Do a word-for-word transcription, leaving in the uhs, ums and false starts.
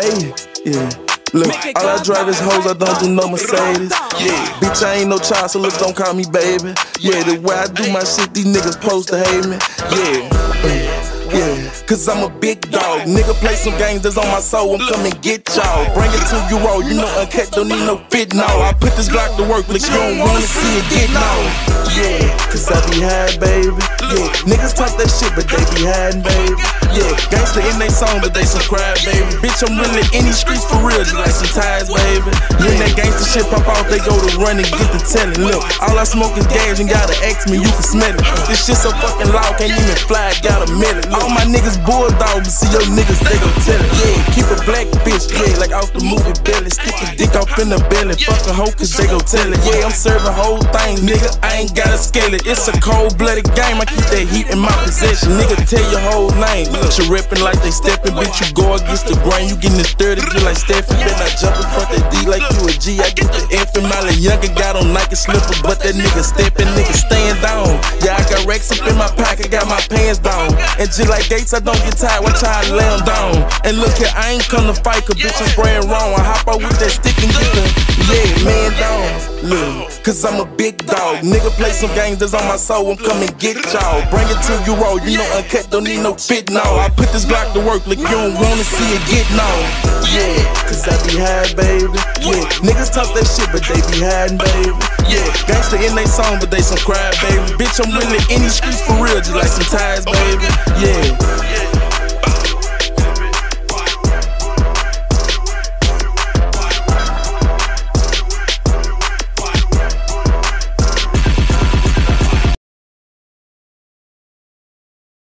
Ayy, yeah. Look, all I drive is hoes, I don't do no Mercedes. Yeah, bitch, I ain't no child, so look, don't call me baby. Yeah, the way I do my shit, these niggas supposed to hate me. Yeah, yeah, yeah. Cause I'm a big dog. Nigga play some games that's on my soul, I'm coming get y'all. Bring it to you roll, you know uncut, don't need no fit now. I put this Glock to work, look, you don't wanna see it get now. Yeah, cause I be high, baby. Yeah, niggas talk that shit, but they be hiding, baby. Yeah, gangsta in they song, but they subscribe, baby. Bitch, I'm really in these streets for real, just like some ties, baby. When that gangsta shit pop off, they go to run and get the telling. Look, all I smoke is gas, and gotta ask me, you can smell it. This shit so fucking loud, can't even fly, got a minute. All my niggas bulldogs, but see your niggas, they gon' tell it. Yeah, keep a black bitch, yeah, like off the movie Belly. Stick a dick off in the belly, fuck a hoe, cause they gon' tell it. Yeah, I'm serving whole thing, nigga, I ain't gotta scale it. It's a cold-blooded game, I keep that heat in my possession. Nigga, tell your whole name. She rippin' like they steppin', bitch, you go against the grain. You gettin' this thirty, just like Stephen. Then I jump in front that D like you a G. I get the F in my little younger, got on Nike slipper, but that nigga steppin', nigga stayin' down. Yeah, I got racks up in my pocket, got my pants down. And just like Gates, I don't get tired, watch how I lay 'em down. And look here, I ain't come to fight, cause bitch, I'm spraying wrong. I hop out with that stick and get the, yeah, man down. Look, cause I'm a big dog. Nigga play some games that's on my soul, I'm coming get y'all. Bring it to you roll, you know uncut, don't need no fit now. I put this Glock to work, like you don't wanna see it get now. Yeah, cause I be high, baby. Yeah, niggas talk that shit, but they be hiding, baby. Yeah, gangsta in they song, but they some cry, baby. Bitch, I'm really in these streets for real, just like some ties, baby. Yeah,